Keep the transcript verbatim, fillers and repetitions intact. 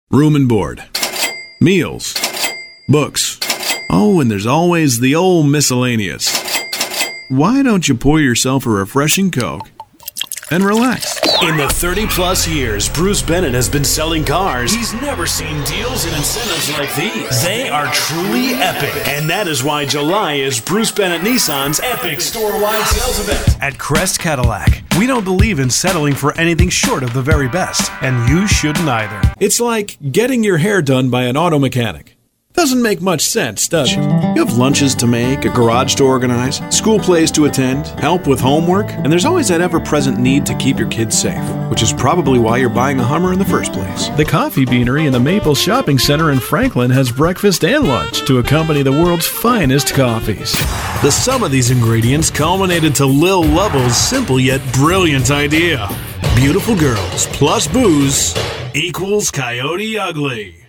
room and board, meals, books. Oh, and there's always the old miscellaneous. Why don't you pour yourself a refreshing Coke and relax? In the thirty-plus years Bruce Bennett has been selling cars, he's never seen deals and incentives like these. They are truly epic. And that is why July is Bruce Bennett Nissan's epic store-wide sales event. At Crest Cadillac, we don't believe in settling for anything short of the very best, and you shouldn't either. It's like getting your hair done by an auto mechanic. Doesn't make much sense, does it? You have lunches to make, a garage to organize, school plays to attend, help with homework, and there's always that ever-present need to keep your kids safe, which is probably why you're buying a Hummer in the first place. The Coffee Beanery in the Maple Shopping Center in Franklin has breakfast and lunch to accompany the world's finest coffees. The sum of these ingredients culminated to Lil Lovell's simple yet brilliant idea. Beautiful girls plus booze equals Coyote Ugly.